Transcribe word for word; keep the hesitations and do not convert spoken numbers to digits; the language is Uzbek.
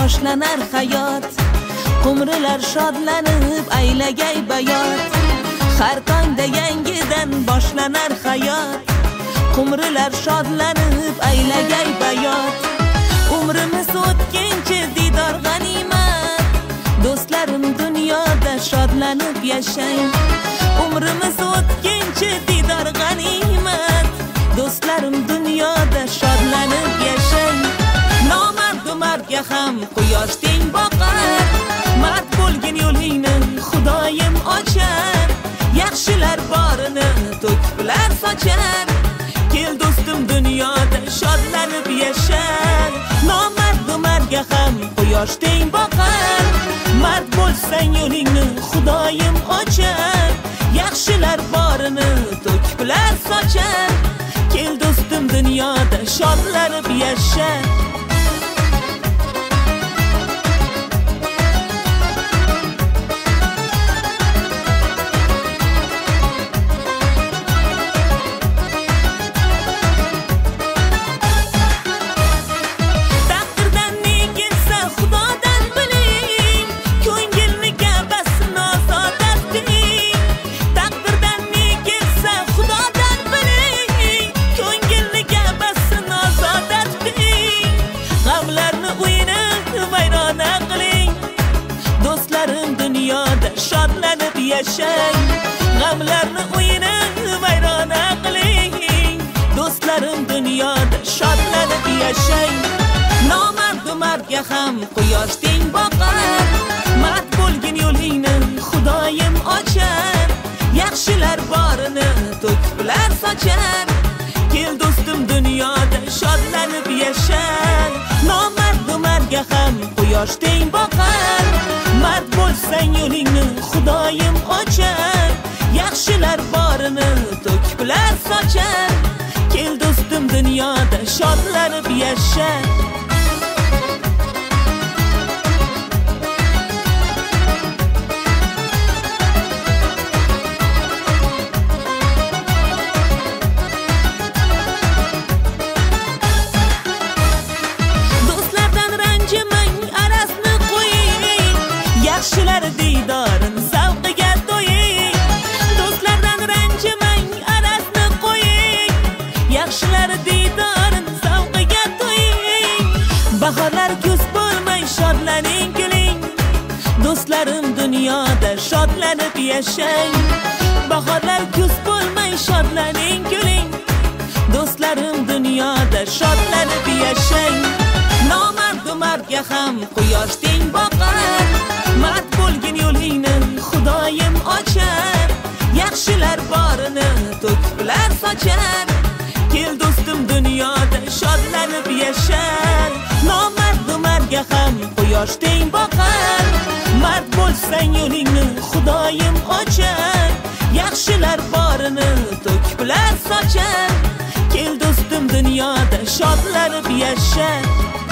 boshlanar hayot. Umrlar shodlanib aylagay bayot. Har tongda yangidan boshlanar hayot. Umrlar shodlanib aylagay bayot. Umrimiz o'tkinchi didor g'animat. Do'stlarim dunyoda shodlanib yashang. Umrimiz o'tkinchi didor g'animat. Do'stlarim dunyoda shodlanib yashang. Nomard mardga ham quyosh teng boqar. Mard bo'lgin yo'lingni Xudoyim ochar. Yaxshilar borini to'kiblar sochar. Kel do'stim dunyoda shodlanib yashar. Nomard mardga ham quyosh teng boqar. Mard bo'lsang yo'lingni Xudoyim ochar. Yaxshilar borini to'kiblar sochar. Kel do'stim dunyoda shodlanib yashar. Shodlanib yashang. G'amlarni uyini vayrona qiling. Do'stlarim dunyoda shodlanib yashang. Nomard mardga ham quyosh teng boqar. Mard bo'lgin yo'lingni Xudoyim ochar. Yaxshilar borini to'kiblar sochar. Kel do'stim dunyoda shodlanib yashang. Nomard mardga ham quyosh teng boqar. Mard bo'lsang yo'lingni Xudoyim ochar. Yaxshilar borini to'kiblar sochar. Kel do'stim dunyoda shodlanib yashar. Do'stlardan ranjimang, arasni qo'ying. Yaxshilar diydorin zavqiga to'ying. Do'stlardan ranjimang, arasni qo'ying. Yaxshilar diydorin zavqiga to'ying. Bahorlar kuz bo'lmay shodlaning kuling. Do'stlarim dunyoda shodlanib yashang. Bahorlar kuz bo'lmay shodlaning kuling. Do'stlarim dunyoda shodlanib yashang. Nomard mardga ham quyosh teng boqar. Mard bo'lgin yo'lingni Xudoyim ochar. Yaxshilar borini to'kiblar sochar. Kel do'stim dunyoda shodlanib yashar. Nomard mardga ham quyosh teng boqar. Mard bo'lsang yo'lingni Xudoyim ochar. Yaxshilar borini to'kiblar sochar. Kel do'stim dunyoda shodlanib yashar.